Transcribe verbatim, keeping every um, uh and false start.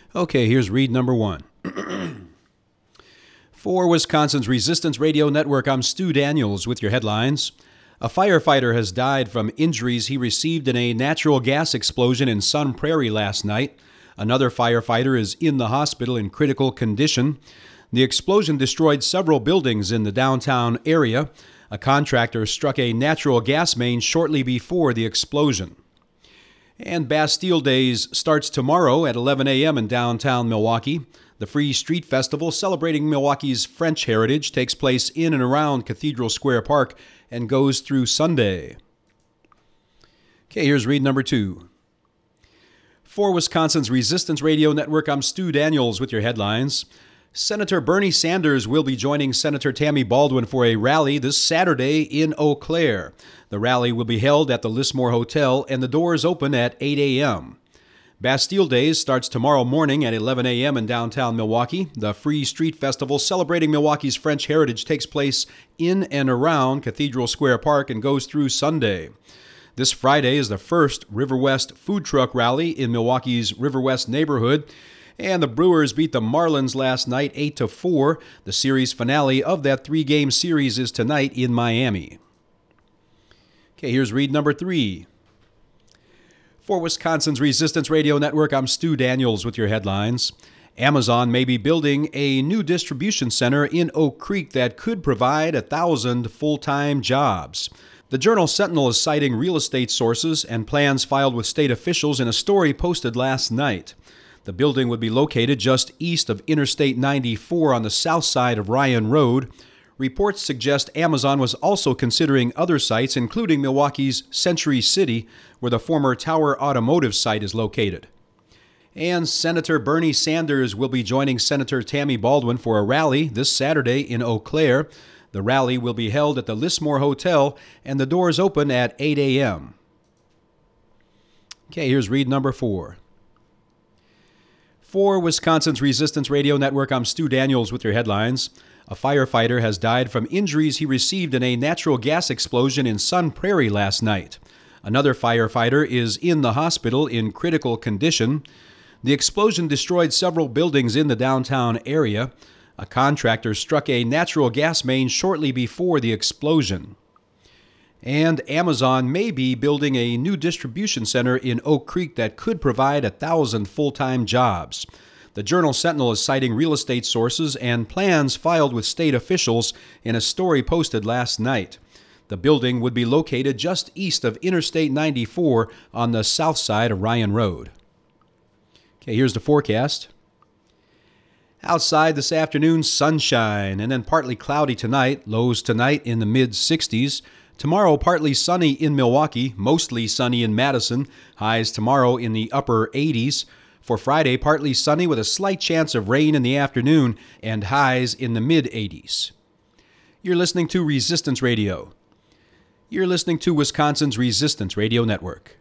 Okay, here's read number one. For Wisconsin's Resistance Radio Network, I'm Stu Daniels with your headlines. A firefighter has died from injuries he received in a natural gas explosion in Sun Prairie last night. Another firefighter is in the hospital in critical condition. The explosion destroyed several buildings in the downtown area. A contractor struck a natural gas main shortly before the explosion. And Bastille Days starts tomorrow at eleven a.m. in downtown Milwaukee. The Free Street Festival, celebrating Milwaukee's French heritage, takes place in and around Cathedral Square Park and goes through Sunday. Okay, here's read number two. For Wisconsin's Resistance Radio Network, I'm Stu Daniels with your headlines. Senator Bernie Sanders will be joining Senator Tammy Baldwin for a rally this Saturday in Eau Claire. The rally will be held at the Lismore Hotel, and the doors open at eight a.m. Bastille Days starts tomorrow morning at eleven a.m. in downtown Milwaukee. The Free Street Festival, celebrating Milwaukee's French heritage, takes place in and around Cathedral Square Park and goes through Sunday. This Friday is the first River West food truck rally in Milwaukee's River West neighborhood. And the Brewers beat the Marlins last night eight to four. The series finale of that three-game series is tonight in Miami. Okay, here's read number three. For Wisconsin's Resistance Radio Network, I'm Stu Daniels with your headlines. Amazon may be building a new distribution center in Oak Creek that could provide a thousand full-time jobs. The Journal Sentinel is citing real estate sources and plans filed with state officials in a story posted last night. The building would be located just east of Interstate ninety-four on the south side of Ryan Road. Reports suggest Amazon was also considering other sites, including Milwaukee's Century City, where the former Tower Automotive site is located. And Senator Bernie Sanders will be joining Senator Tammy Baldwin for a rally this Saturday in Eau Claire. The rally will be held at the Lismore Hotel, and the doors open at eight a.m. Okay, here's read number four. For Wisconsin's Resistance Radio Network, I'm Stu Daniels with your headlines. A firefighter has died from injuries he received in a natural gas explosion in Sun Prairie last night. Another firefighter is in the hospital in critical condition. The explosion destroyed several buildings in the downtown area. A contractor struck a natural gas main shortly before the explosion. And Amazon may be building a new distribution center in Oak Creek that could provide a thousand full-time jobs. The Journal Sentinel is citing real estate sources and plans filed with state officials in a story posted last night. The building would be located just east of Interstate ninety-four on the south side of Ryan Road. Okay, here's the forecast. Outside this afternoon, sunshine, and then partly cloudy tonight. Lows tonight in the mid sixties. Tomorrow, partly sunny in Milwaukee, mostly sunny in Madison. Highs tomorrow in the upper eighties. For Friday, partly sunny with a slight chance of rain in the afternoon and highs in the mid eighties. You're listening to Resistance Radio. You're listening to Wisconsin's Resistance Radio Network.